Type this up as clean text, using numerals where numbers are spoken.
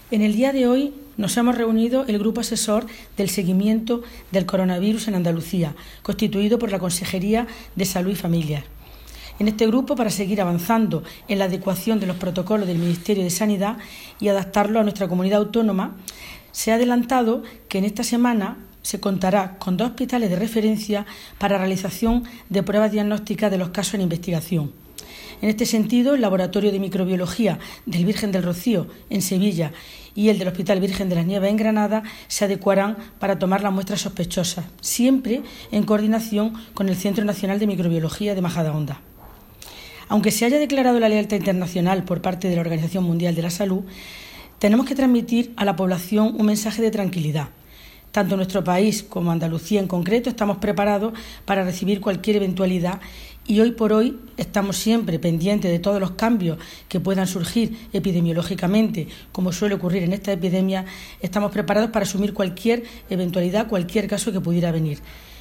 En el día de hoy nos hemos reunido el Grupo Asesor del Seguimiento del Coronavirus en Andalucía, constituido por la Consejería de Salud y Familias. En este grupo, para seguir avanzando en la adecuación de los protocolos del Ministerio de Sanidad y adaptarlo a nuestra comunidad autónoma, se ha adelantado que en esta semana se contará con 2 hospitales de referencia para realización de pruebas diagnósticas de los casos en investigación. En este sentido, el Laboratorio de Microbiología del Virgen del Rocío, en Sevilla, y el del Hospital Virgen de las Nieves, en Granada, se adecuarán para tomar las muestras sospechosas, siempre en coordinación con el Centro Nacional de Microbiología de Majadahonda. Aunque se haya declarado la alerta internacional por parte de la Organización Mundial de la Salud, tenemos que transmitir a la población un mensaje de tranquilidad. Tanto nuestro país como Andalucía en concreto estamos preparados para recibir cualquier eventualidad y hoy por hoy estamos siempre pendientes de todos los cambios que puedan surgir epidemiológicamente, como suele ocurrir en esta epidemia. Estamos preparados para asumir cualquier eventualidad, cualquier caso que pudiera venir.